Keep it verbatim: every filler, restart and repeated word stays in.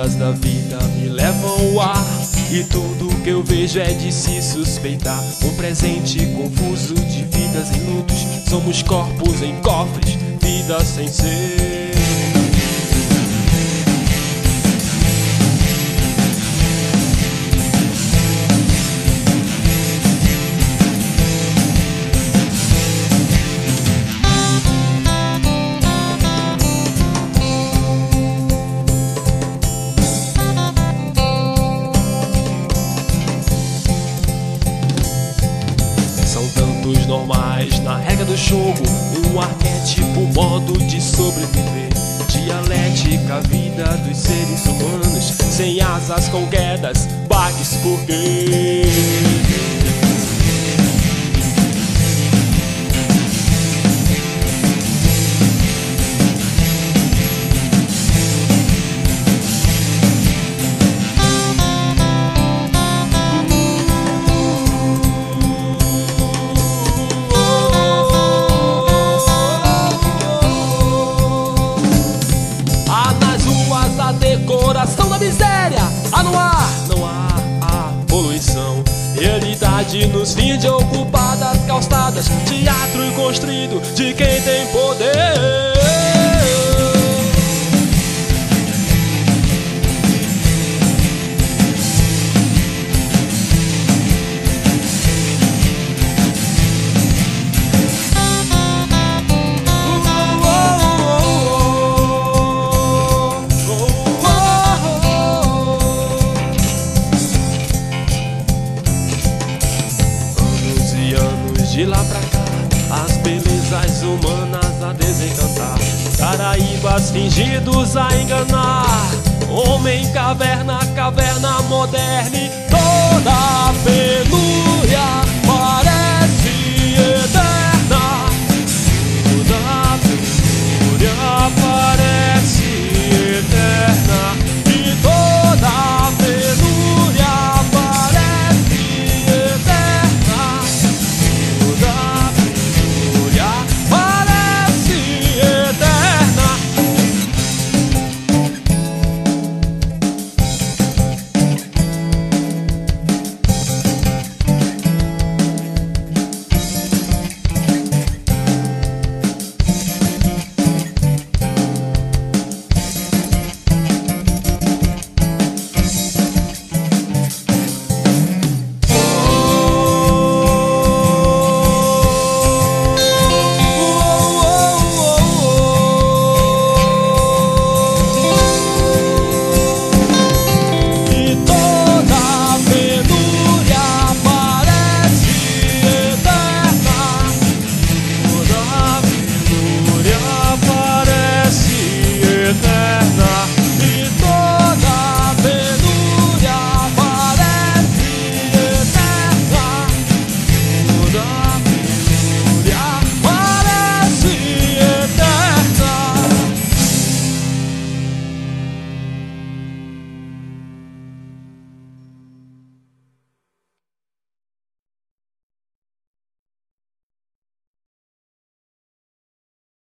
Ondas da vida me levam ao ar, e tudo que eu vejo é de se suspeitar. Um presente confuso de vidas em lutos. Somos corpos em cofres, vida sem ser. Normais na regra do jogo, um arquétipo, modo de sobreviver. Dialética, vida dos seres humanos, sem asas, com quedas, baques, por quê? Decoração da miséria, há no ar, não há a poluição. Realidade nos fins de ocupadas calçadas, teatro construído de quem tem poder. De lá pra cá, as belezas humanas a desencantar, Caraíbas fingidos a enganar. Homem, caverna, caverna moderna e toda